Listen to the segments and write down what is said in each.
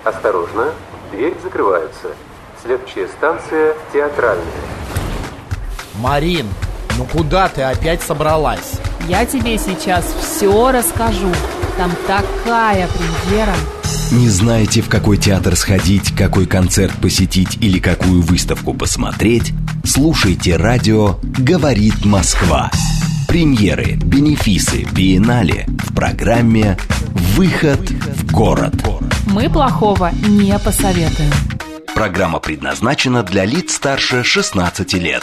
Осторожно, двери закрываются. Следующая станция Театральная. Марин, ну куда ты опять собралась? Я тебе сейчас все расскажу. Там такая премьера. Не знаете, в какой театр сходить, какой концерт посетить или какую выставку посмотреть? Слушайте радио «Говорит Москва». Премьеры, бенефисы, биеннале в программе «Выход в город». Мы плохого не посоветуем. Программа предназначена для лиц старше 16 лет.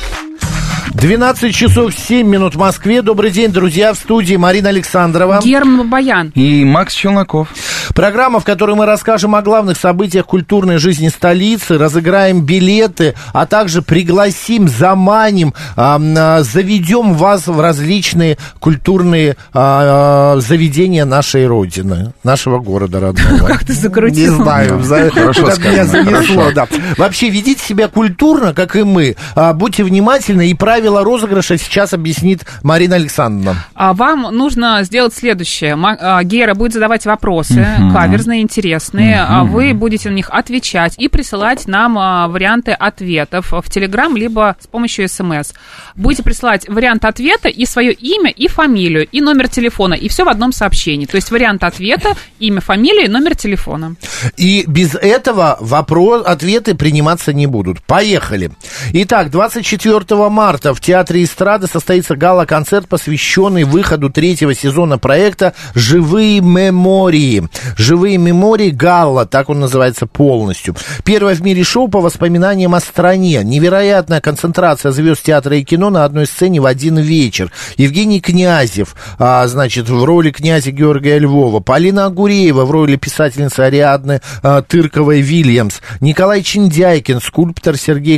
12 часов 7 минут в Москве. Добрый день, друзья, в студии Марина Александрова, Герман Бабаян и Макс Челноков. Программа, в которой мы расскажем о главных событиях культурной жизни столицы, разыграем билеты, а также пригласим, заманим, заведем вас в различные культурные заведения нашей Родины, нашего города родного. Как ты закрутил? Не знаю, куда меня занесло. Вообще, ведите себя культурно, как и мы. Будьте внимательны, и правила розыгрыша сейчас объяснит Марина Александровна. Вам нужно сделать следующее. Гера будет задавать вопросы, каверзные, интересные. Вы будете на них отвечать и присылать нам варианты ответов в Телеграм, либо с помощью СМС. Будете присылать вариант ответа и свое имя, и фамилию, и номер телефона, и все в одном сообщении. То есть вариант ответа, имя, фамилия и номер телефона. И без этого ответы приниматься не будут. Поехали. Итак, 24 марта в Театре эстрады состоится гала-концерт, посвященный выходу третьего сезона проекта «Живые мемории». «Живые мемории» гала, так он называется полностью. Первое в мире шоу по воспоминаниям о стране. Невероятная концентрация звезд театра и кино на одной сцене в один вечер. Евгений Князев, в роли князя Георгия Львова. Полина Агуреева в роли писательницы Ариадны Тырковой-Вильямс. Николай Чиндяйкин, скульптор Сергей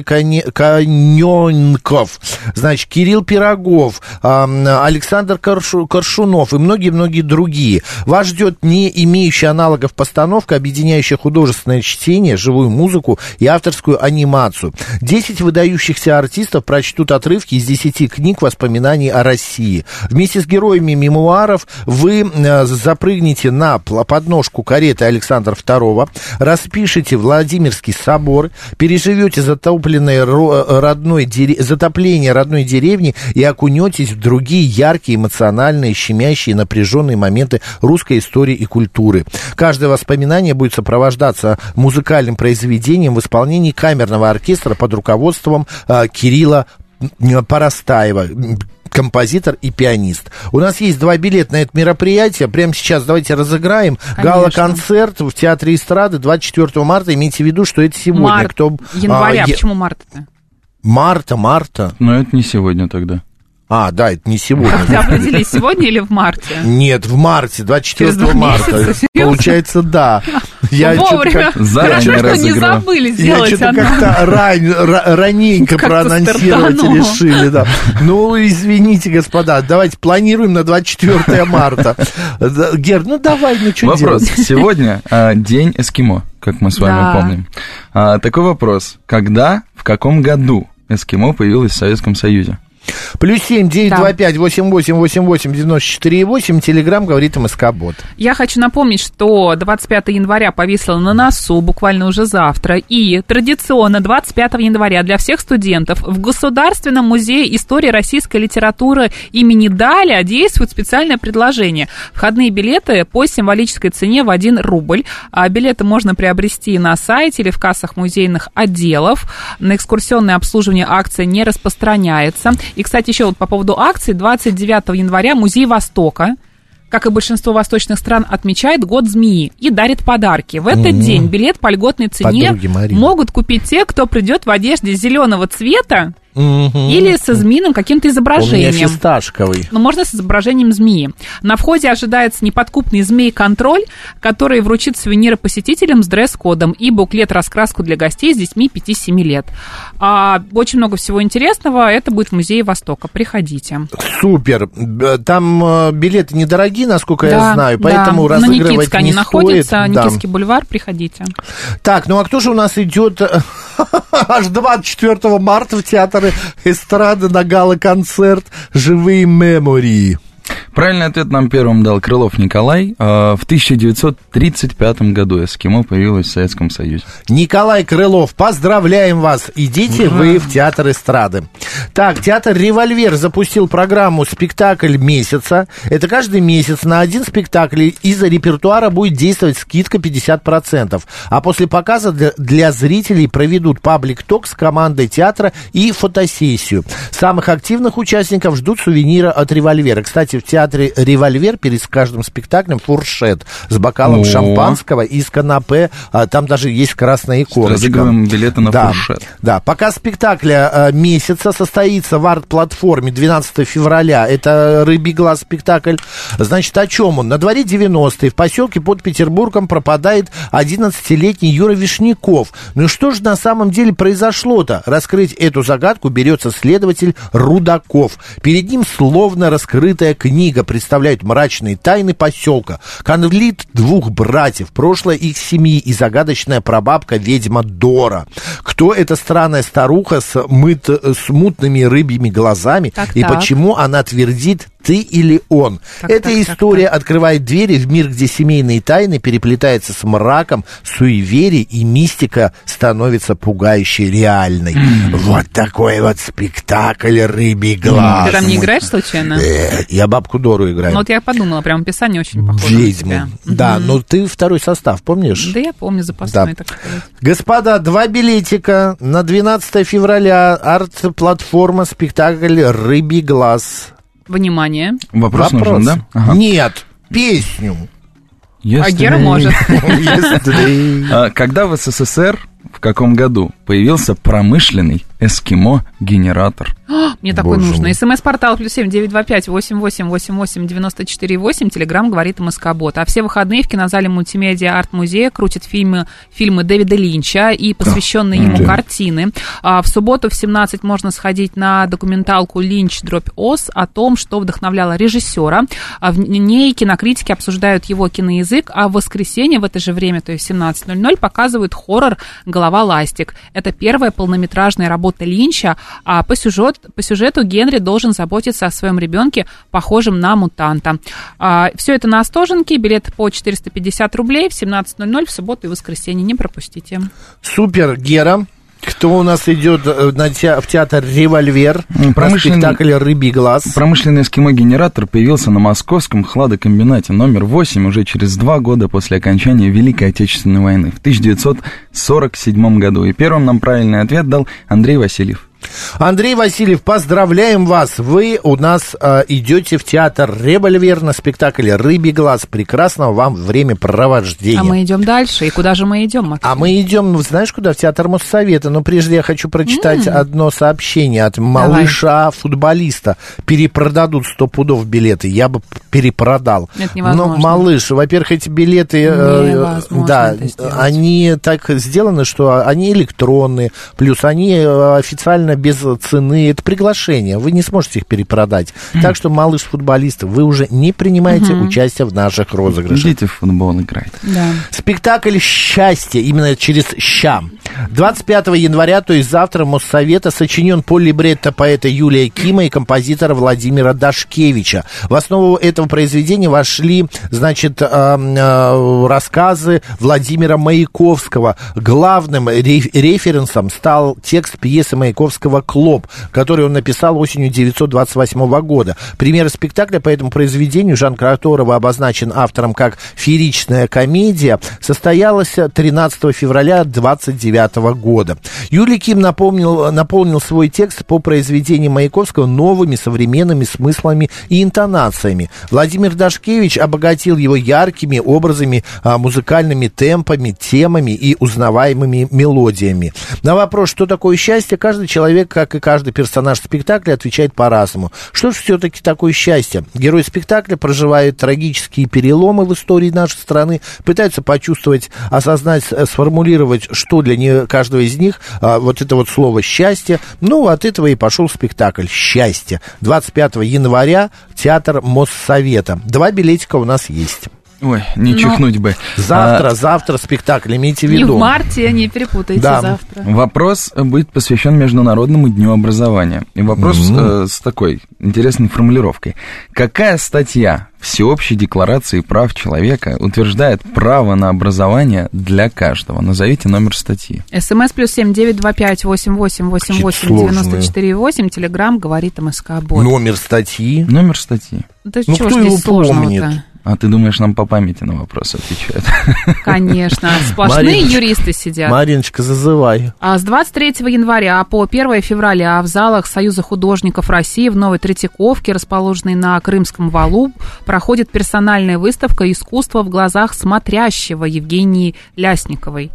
Коненков. Кирилл Пирогов, Александр Коршунов и многие-многие другие. Вас ждет не имеющая аналогов постановка, объединяющая художественное чтение, живую музыку и авторскую анимацию. 10 выдающихся артистов прочтут отрывки из 10 книг воспоминаний о России. Вместе с героями мемуаров вы запрыгнете на подножку кареты Александра II, распишите Владимирский собор, переживете затопление родной деревни и окунетесь в другие яркие, эмоциональные, щемящие, напряженные моменты русской истории и культуры. Каждое воспоминание будет сопровождаться музыкальным произведением в исполнении камерного оркестра под руководством Кирилла Поростаева, композитор и пианист. У нас есть 2 билета на это мероприятие. Прямо сейчас давайте разыграем. Гала-концерт в Театре эстрады 24 марта. Имейте в виду, что это сегодня. Января. Почему марта-то? Марта. Но это не сегодня тогда. Да, это не сегодня. Как ты определись, сегодня или в марте? Нет, в марте, 24 марта. Месяца, получается, да. Вовремя. Хорошо, что не забыли сделать. Я что-то как-то раненько проанонсировать решили, да. Ну, извините, господа, давайте планируем на 24 марта. Гер, давай, что делать? Вопрос. Сегодня день эскимо, как мы с вами помним. Такой вопрос. Когда, в каком году эскимо появилось в Советском Союзе? +7 925 88 88 94 8. Телеграм говорит МСК-бот. Я хочу напомнить, что 25 января повисло на носу, буквально уже завтра. И традиционно 25 января для всех студентов в Государственном музее истории российской литературы имени Даля действует специальное предложение. Входные билеты по символической цене в 1 рубль. Билеты можно приобрести на сайте или в кассах музейных отделов. На экскурсионное обслуживание акция не распространяется. И, кстати, еще по поводу акции, 29 января Музей Востока, как и большинство восточных стран, отмечает Год змеи и дарит подарки. В этот день билет по льготной цене могут купить те, кто придет в одежде зеленого цвета или со змеиным каким-то изображением. У меня фисташковый. Но можно с изображением змеи. На входе ожидается неподкупный змей-контроль, который вручит сувениры посетителям с дресс-кодом и буклет-раскраску для гостей с детьми 5-7 лет. Очень много всего интересного. Это будет в Музее Востока. Приходите. Супер. Там билеты недорогие, насколько я знаю, поэтому разыгрывать на Никитской не они находятся. Никитский бульвар. Приходите. Так, а кто же у нас идет аж 24 марта в Театр эстрады на гала-концерт «Живые мемории»? Правильный ответ нам первым дал Крылов Николай. В 1935 году эскимо появилось в Советском Союзе. Николай Крылов, поздравляем вас. Идите вы в театр эстрады. Так, театр «Револьвер» запустил программу «Спектакль месяца». Это каждый месяц на один спектакль из-за репертуара будет действовать скидка 50%. А после показа для зрителей проведут паблик-ток с командой театра и фотосессию. Самых активных участников ждут сувенира от «Револьвера». Кстати, в театре «Револьвер» перед каждым спектаклем фуршет с бокалом шампанского и с канапе. Там даже есть красная икорочка. Разыгрываем билеты на фуршет. Да, показ спектакля месяца состоится в арт-платформе 12 февраля. Это «Рыбий глаз» спектакль. Значит, о чем он? На дворе 90-е в поселке под Петербургом пропадает 11-летний Юра Вишняков. Ну что же на самом деле произошло-то? Раскрыть эту загадку берется следователь Рудаков. Перед ним словно раскрытая книга представляет мрачные тайны поселка. Конфликт двух братьев, прошлое их семьи и загадочная прабабка-ведьма Дора. Кто эта странная старуха с мутными рыбьими глазами и почему она твердит «ты или он». Эта история открывает двери в мир, где семейные тайны переплетаются с мраком, суеверие и мистика становится пугающей реальной. Вот такой вот спектакль «Рыбий глаз». Ты там не играешь случайно? Я бабку Дору играю. Ну вот я подумала, прям описание очень похоже ведьму. На тебя. Да, но ты второй состав, помнишь? Да, я помню, запасной, так сказать. Господа, 2 билетика на 12 февраля. Арт-платформа, спектакль «Рыбий глаз». Внимание. Вопрос нужен, да? Ага. Нет, песню. А Гера может. Когда в СССР, в каком году появился промышленный эскимо-генератор? Мне такой нужно. СМС-портал +7 925 8888 94 Телеграм говорит МСК-бот. А все выходные в кинозале мультимедиа арт-музея крутят фильмы Дэвида Линча и посвященные ему картины. В субботу в 17 можно сходить на документалку «Линч/Ос» о том, что вдохновляло режиссера. В ней кинокритики обсуждают его киноязык, а в воскресенье в это же время, то есть в 17:00, показывают хоррор «Голова ластик». Это первая полнометражная работа Линча, а по сюжету Генри должен заботиться о своем ребенке, похожем на мутанта. Все это на Остоженке, билет по 450 рублей в 17:00 в субботу и воскресенье. Не пропустите. Супер, Гера. Кто у нас идет в театр «Револьвер» на спектакль «Рыбий глаз»? Промышленный эскимо-генератор появился на московском хладокомбинате номер 8 уже через 2 года после окончания Великой Отечественной войны в 1947 году. И первым нам правильный ответ дал Андрей Васильев. Андрей Васильев, поздравляем вас. Вы у нас идете в театр «Револьвер» на спектакль «Рыбий глаз». Прекрасного вам времяпровождения. А мы идем дальше. И куда же мы идем, Максим? А мы идем, знаешь куда? В театр Моссовета. Но прежде я хочу прочитать одно сообщение от малыша-футболиста. Перепродадут 100 пудов билеты. Я бы перепродал. Это невозможно. Но, малыш, во-первых, эти билеты, да, они так сделаны, что они электронные, плюс они официально без цены, это приглашение, вы не сможете их перепродать. Так что, малыш-футболист, вы уже не принимаете участие в наших розыгрышах. Идите в футбол играть. Да. Спектакль «Счастье», именно через «ща». 25 января, то есть завтра, Моссовета, сочинен по либретто поэта Юлия Кима и композитора Владимира Дашкевича. В основу этого произведения вошли, значит, рассказы Владимира Маяковского. Главным референсом стал текст пьесы Маяковского «Клоп», который он написал осенью 1928 года. Премьера спектакля по этому произведению, жанр которого обозначен автором как фееричная комедия, состоялась 13 февраля 1929 года. Юлий Ким наполнил свой текст по произведению Маяковского новыми современными смыслами и интонациями. Владимир Дашкевич обогатил его яркими образами, музыкальными темпами, темами и узнаваемыми мелодиями. На вопрос, что такое счастье, каждый человек, как и каждый персонаж спектакля, отвечает по-разному. Что же все-таки такое счастье? Герой спектакля проживает трагические переломы в истории нашей страны, пытается почувствовать, осознать, сформулировать, что для каждого из них вот это вот слово «счастье». Ну, от этого и пошел спектакль «Счастье». 25 января, театр Моссовета. 2 билетика у нас есть. Ой, не чихнуть бы. Завтра спектакль, имейте в Не виду. в марте, не перепутайте завтра. Вопрос будет посвящен Международному дню образования. И вопрос с такой интересной формулировкой. Какая статья Всеобщей декларации прав человека утверждает право на образование для каждого? Назовите номер статьи. СМС +7 925 88 88 94 8. Телеграм говорит МСК-бот. Номер статьи. Номер статьи. Да Ну, чего кто ж его здесь сложного-то? помнит? А ты думаешь, нам по памяти на вопросы отвечают? Конечно, сплошные юристы сидят. Мариночка, зазывай. А с 23 января по 1 февраля в залах Союза художников России в Новой Третьяковке, расположенной на Крымском валу, проходит персональная выставка «Искусство в глазах смотрящего» Евгении Лесниковой.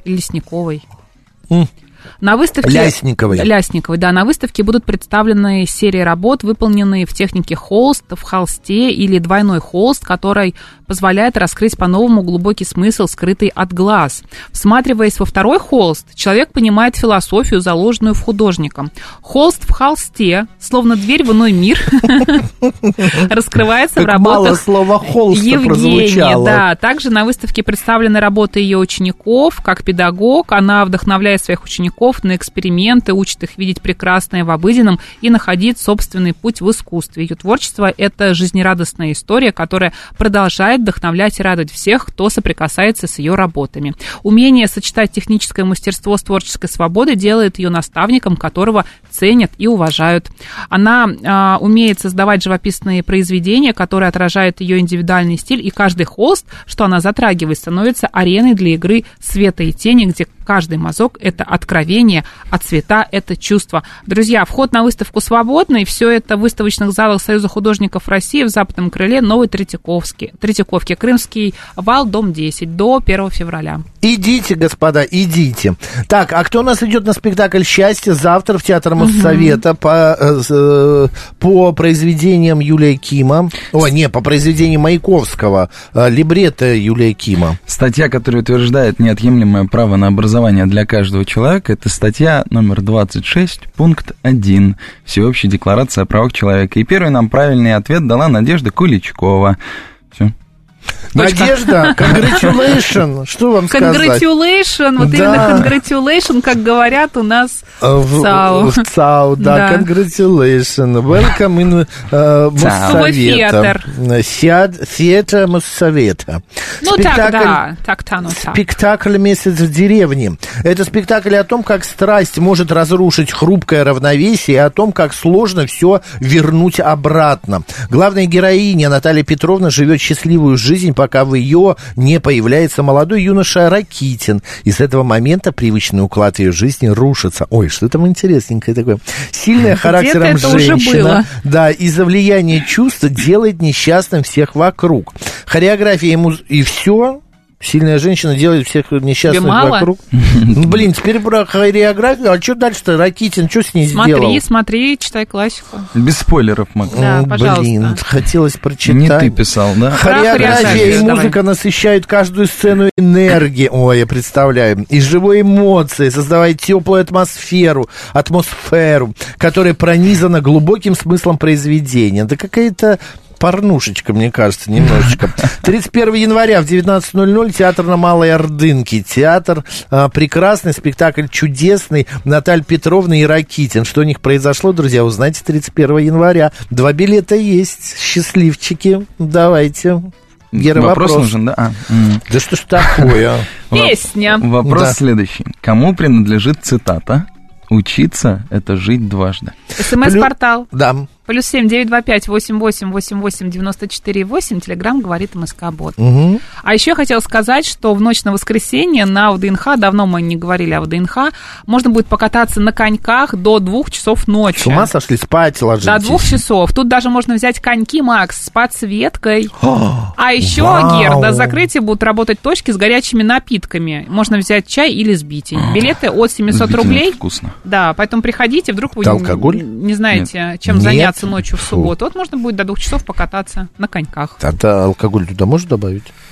На выставке... Лясниковой, да. На выставке будут представлены серии работ, выполненные в технике холст, в холсте или двойной холст, который позволяет раскрыть по-новому глубокий смысл, скрытый от глаз. Всматриваясь во второй холст, человек понимает философию, заложенную в художником. Холст в холсте, словно дверь в иной мир, раскрывается в работах мало слова «холста» прозвучало. Да, также на выставке представлены работы ее учеников. Как педагог, она вдохновляет своих учеников на эксперименты, учит их видеть прекрасное в обыденном и находить собственный путь в искусстве. Ее творчество – это жизнерадостная история, которая продолжает вдохновлять и радовать всех, кто соприкасается с ее работами. Умение сочетать техническое мастерство с творческой свободой делает ее наставником, которого ценят и уважают. Она умеет создавать живописные произведения, которые отражают ее индивидуальный стиль, и каждый холст, что она затрагивает, становится ареной для игры света и тени, где каждый мазок – это откровение, а цвета – это чувство. Друзья, вход на выставку свободный. Все это в выставочных залах Союза художников России в западном крыле Новой Третьяковки. Крымский вал, дом 10, до 1 февраля. Идите, господа, идите. Так, а кто у нас идет на спектакль «Счастье» завтра в Театр Моссовета по произведениям Юлия Кима? По произведениям Маяковского. Либретто Юлия Кима. Статья, которая утверждает неотъемлемое право на образование для каждого человека, это статья номер 26, пункт 1 Всеобщей декларации о правах человека. И первый нам правильный ответ дала Надежда Куличкова. Все. Надежда, congratulation, что вам сказать? Congratulation, вот именно congratulation, как говорят у нас в ЦАУ. В ЦАУ, да, congratulation, welcome in Моссовета. Театр Моссовета. Ну так, спектакль «Месяц в деревне». Это спектакль о том, как страсть может разрушить хрупкое равновесие, и о том, как сложно все вернуть обратно. Главная героиня Наталья Петровна живет счастливую жизнь, пока в ее не появляется молодой юноша Ракитин. И с этого момента привычный уклад ее жизни рушится. Ой, что там интересненькое такое. Сильная характером женщина, да, из-за влияния чувств делает несчастным всех вокруг. Хореография ему и все. Сильная женщина делает всех несчастных вокруг. Блин, теперь про хореографию. А что дальше-то? Ракитин, что с ней сделал? Смотри, читай классику. Без спойлеров, Мак. Да, пожалуйста. Блин, хотелось прочитать. Не ты писал, да? Хореография и музыка насыщают каждую сцену энергией. Ой, я представляю. И живой эмоции, создавая теплую атмосферу, которая пронизана глубоким смыслом произведения. Да какая-то порнушечка, мне кажется, немножечко. 31 января в 19:00 театр на Малой Ордынке. Театр прекрасный, спектакль чудесный. Наталья Петровна и Ракитин. Что у них произошло, друзья, узнаете 31 января. 2 билета есть. Счастливчики. Давайте. Гера, вопрос нужен, да? Да что ж такое? Песня. Вопрос следующий. Кому принадлежит цитата «Учиться – это жить дважды»? СМС-портал. Да. +7 925 88 88 94 8. Телеграм говорит МСК-бот. А еще я хотела сказать, что в ночь на воскресенье на ВДНХ, давно мы не говорили о ВДНХ, можно будет покататься на коньках до 2 часов ночи. С ума сошли, спать ложитесь. До 2 часов. Тут даже можно взять коньки, Макс, с подсветкой. А еще, Гер, до закрытия будут работать точки с горячими напитками. Можно взять чай или сбитень. Билеты от 700 рублей. Вкусно. Да, поэтому приходите, вдруг вы не знаете, чем заняться ночью в субботу. Вот можно будет до 2 часов покататься на коньках. Тогда алкоголь туда можно добавить?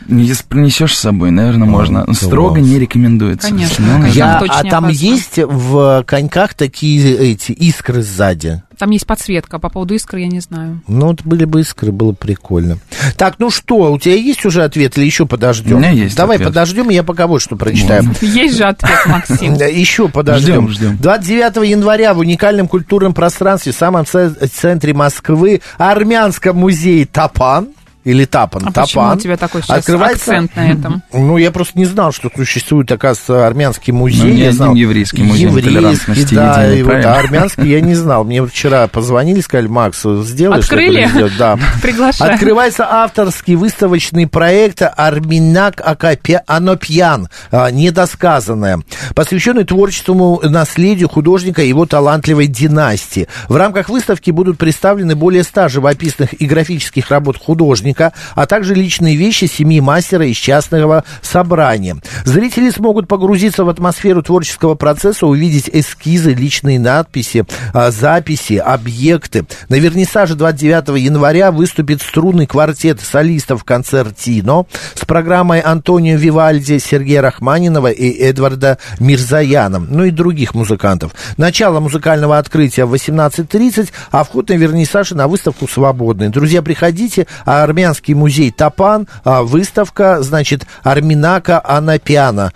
Если принесешь с собой, наверное, можно. Строго не рекомендуется. Конечно. А там есть в коньках такие эти искры сзади? Там есть подсветка. По поводу искр я не знаю. Ну, вот были бы искры, было прикольно. Так, ну что, у тебя есть уже ответ или еще подождем? У меня есть Давай ответ. подождем, я пока вот что прочитаю. Есть же ответ, Максим. Еще подождем. Ждем. 29 января в уникальном культурном пространстве в самом центре Москвы Армянском музее Тапан. Или Тапан. А Тапан. почему у тебя такой сейчас акцент на этом? Ну, я просто не знал, что существует, оказывается, армянский музей. Ну, не я один знал. еврейский музей толерантности да, единой, и вот, правильно? а армянский я не знал. Мне вчера позвонили, сказали, Макс, сделай, Открыли? что ли? Да. Приглашаю. Открывается авторский выставочный проект «Арминак Анопьян. Недосказанное», посвященный творческому наследию художника и его талантливой династии. В рамках выставки будут представлены более 100 живописных и графических работ художника, а также личные вещи семьи мастера из частного собрания. Зрители смогут погрузиться в атмосферу творческого процесса, увидеть эскизы, личные надписи, записи, объекты. На вернисаже 29 января выступит струнный квартет солистов «Концертино» с программой Антонио Вивальди, Сергея Рахманинова и Эдварда Мирзаяна, ну и других музыкантов. Начало музыкального открытия в 18:30, а вход на вернисаж и на выставку свободный. Друзья, приходите, Армянский музей Тапан, выставка, значит, Арминака Анопьяна,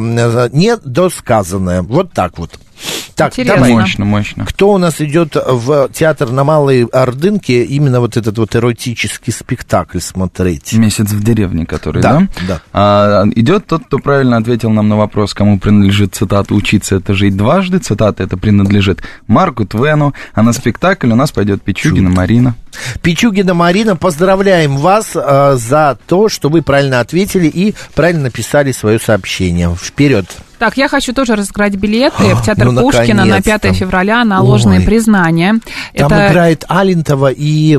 недосказанная. Вот так вот. Так, интересно. давай. Мощно. Кто у нас идет в театр на Малой Ордынке, именно вот этот вот эротический спектакль смотреть? «Месяц в деревне», который, да? Да. Идет тот, кто правильно ответил нам на вопрос, кому принадлежит цитата «Учиться — это жить дважды». Цитата это принадлежит Марку Твену, а на спектакль у нас пойдет Пичугина Марина. Пичугина Марина, поздравляем вас за то, что вы правильно ответили и правильно написали свое сообщение. Вперед! Так, я хочу тоже разыграть билеты в театр ну, Пушкина на 5 февраля на ложные признания. Там играет Алентова и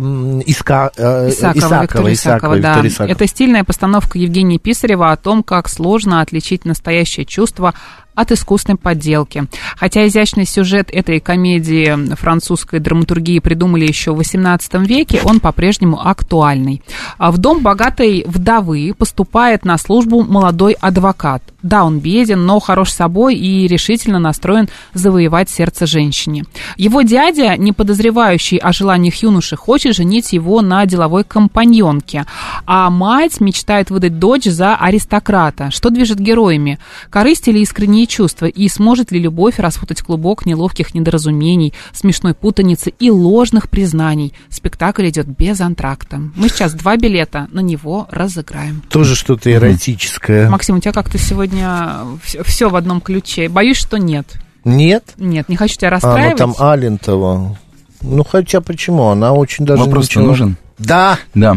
Исакова, да. Это стильная постановка Евгения Писарева о том, как сложно отличить настоящее чувство от искусственной подделки. Хотя изящный сюжет этой комедии французской драматургии придумали еще в XVIII веке, он по-прежнему актуальный. В дом богатой вдовы поступает на службу молодой адвокат. Да, он беден, но хорош собой и решительно настроен завоевать сердце женщине. Его дядя, не подозревающий о желаниях юноши, хочет женить его на деловой компаньонке, а мать мечтает выдать дочь за аристократа. Что движет героями? Корысть или искренние чувства? И сможет ли любовь распутать клубок неловких недоразумений, смешной путаницы и ложных признаний? Спектакль идет без антракта. Мы сейчас 2 билета на него разыграем. Тоже что-то эротическое. Максим, у тебя как-то сегодня все в одном ключе. Боюсь, что нет. Нет? Нет, не хочу тебя расстраивать. Ну там Алентова. Ну, хотя почему? Она очень даже... Вопрос-то нужен? Да.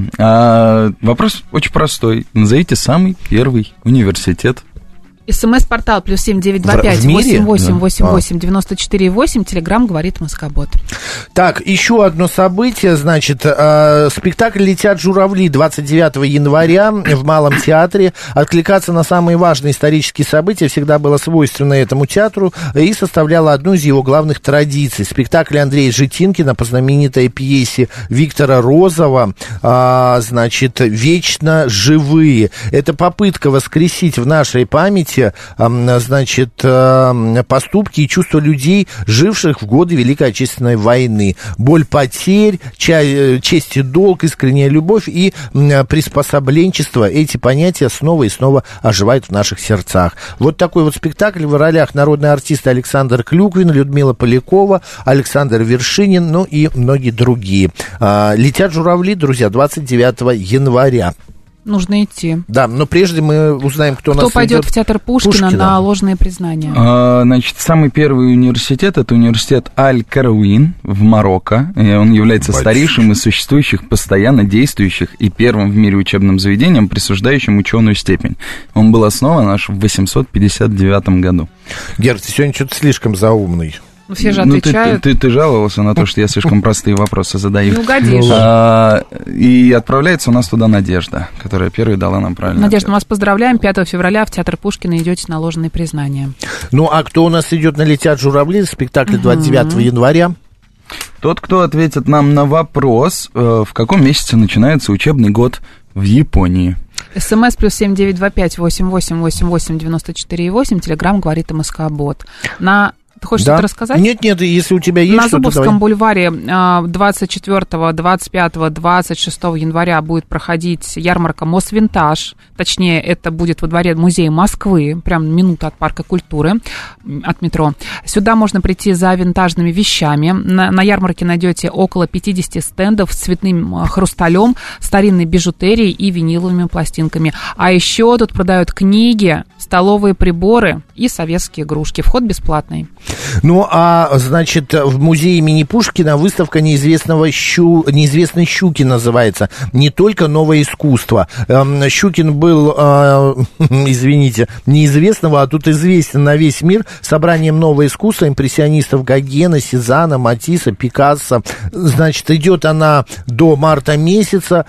Вопрос очень простой. Назовите самый первый университет. СМС-портал +7 925 8888 94 8. Телеграм говорит Москобот. Так, еще одно событие, значит, спектакль «Летят журавли» 29 января в Малом театре. Откликаться на самые важные исторические события всегда было свойственно этому театру и составляло одну из его главных традиций. Спектакль Андрея Житинкина по знаменитой пьесе Виктора Розова, значит, «Вечно живые». Это попытка воскресить в нашей памяти, значит, поступки и чувства людей, живших в годы Великой Отечественной войны. Боль потерь, честь и долг, искренняя любовь и приспособленчество. Эти понятия снова и снова оживают в наших сердцах. Вот такой вот спектакль в ролях народные артисты Александр Клюквин, Людмила Полякова, Александр Вершинин, ну и многие другие. «Летят журавли», друзья, 29 января. Нужно идти. Да, но прежде мы узнаем, кто нас пойдет в театр Пушкина на ложные признания. Значит, самый первый университет — это университет Аль-Карауин в Марокко. Он является старейшим из существующих, постоянно действующих и первым в мире учебным заведением, присуждающим ученую степень. Он был основан аж в 859 году. Гер, ты сегодня что-то слишком заумный. Ну, все же отвечают. Ты жаловался на то, что я слишком простые вопросы задаю. Не угодишь. И отправляется у нас туда Надежда, которая первой дала нам правильный Надежда, ответ. мы вас поздравляем. 5 февраля в театр Пушкина идете на ложные признания. Ну, а кто у нас идет на «Летят журавли», спектакль 29 января? Тот, кто ответит нам на вопрос, в каком месяце начинается учебный год. в Японии. СМС плюс 7925-8888-94,8. Телеграм говорит МСК-бот. Ты хочешь что-то рассказать? Нет, если у тебя есть на что-то. На Зубовском бульваре 24, 25, 26 января будет проходить ярмарка Мосвинтаж. Точнее, это будет во дворе Музея Москвы, прям минута от Парка культуры, от метро. Сюда можно прийти за винтажными вещами. На ярмарке найдете около 50 стендов с цветным хрусталем, старинной бижутерией и виниловыми пластинками. А еще тут продают книги, столовые приборы и советские игрушки. Вход бесплатный. Ну, значит, в музее имени Пушкина выставка неизвестной щуки называется. Не только новое искусство. Щукин был, извините, неизвестного, а тут известен на весь мир собранием нового искусства импрессионистов Гогена, Сезанна, Матисса, Пикассо. Значит, идет она до марта месяца.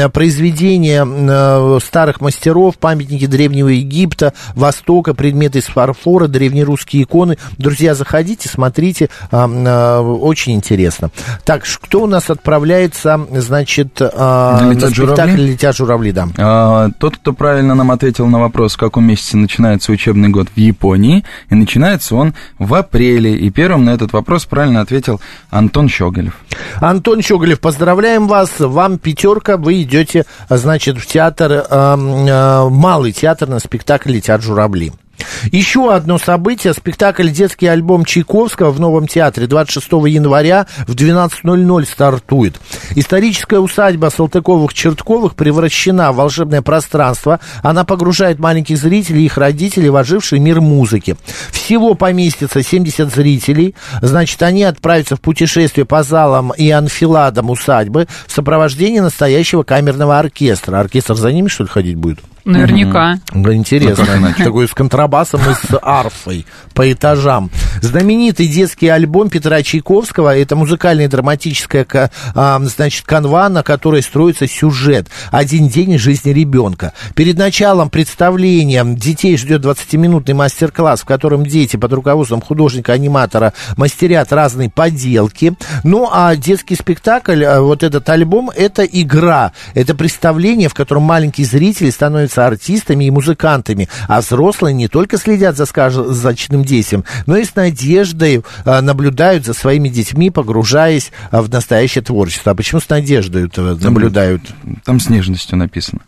Произведения старых мастеров, памятники Древнего Египта, Востока, предметы из фарфора, древнерусские иконы. Друзья, заходите, смотрите, очень интересно. Так, кто у нас отправляется, значит, на спектакль «Летят журавли», да. Тот, кто правильно нам ответил на вопрос, в каком месяце начинается учебный год в Японии, и начинается он в апреле. И первым на этот вопрос правильно ответил Антон Щеголев. Антон Щеголев, поздравляем вас, вам 5, вы идете, значит, в театр, малый театр на спектакль «Летят журавли». Еще одно событие. Спектакль «Детский альбом» Чайковского в Новом театре 26 января в 12:00 стартует. Историческая усадьба Салтыковых-Чертковых превращена в волшебное пространство. Она погружает маленьких зрителей и их родителей в оживший мир музыки. Всего поместится 70 зрителей. Значит, они отправятся в путешествие по залам и анфиладам усадьбы в сопровождении настоящего камерного оркестра. Оркестр за ними, что ли, ходить будет? Наверняка. Интересно. Такой с контрабасом и с арфой по этажам. Знаменитый детский альбом Петра Чайковского. Это музыкальная драматическая, значит, канва, на которой строится сюжет. «Один день из жизни ребенка». Перед началом представления детей ждет 20-минутный мастер-класс, в котором дети под руководством художника-аниматора мастерят разные поделки. Ну, а детский спектакль, вот этот альбом, это игра. Это представление, в котором маленькие зрители становятся артистами и музыкантами, а взрослые не только следят за сказочным детям, но и с надеждой наблюдают за своими детьми, погружаясь в настоящее творчество. А почему с надеждой наблюдают? Там с нежностью написано.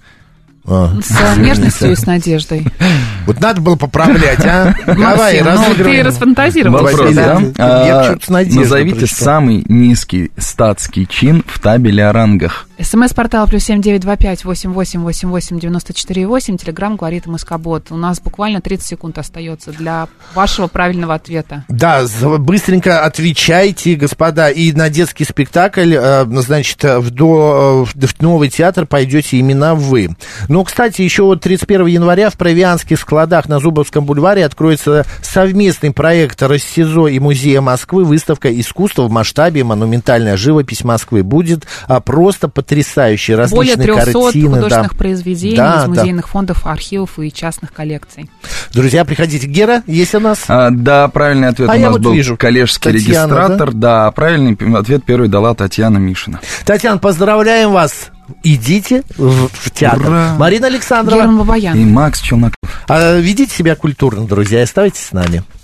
С нежностью и с надеждой. Вот надо было поправлять, а? Давай, разыгрывай. Ты расфантазировал. Вопрос, да? Я что-то с надеждой Назовите самый низкий статский чин в табеле о рангах. СМС-портал плюс 7925-8888-94,8. Телеграм говорит МСК-бот. У нас буквально 30 секунд остается для вашего правильного ответа. Да, быстренько отвечайте, господа. И на детский спектакль, значит, в Новый театр пойдете именно вы. Ну, кстати, еще вот 31 января в Провианских складах на Зубовском бульваре откроется совместный проект РосСИЗО и Музея Москвы, выставка искусства в масштабе «Монументальная живопись Москвы». Будет просто потрясающие различные картины. Более 300 художественных произведений из музейных фондов, архивов и частных коллекций. Друзья, приходите. Гера, есть у нас? Да, правильный ответ у нас был коллежский регистратор. Да, правильный ответ первый дала Татьяна Мишина. Татьяна, поздравляем вас. Идите в театр. Ура. Марина Александрова Герман Бабаян и Макс Челноков. Ведите себя культурно, друзья, и оставайтесь с нами.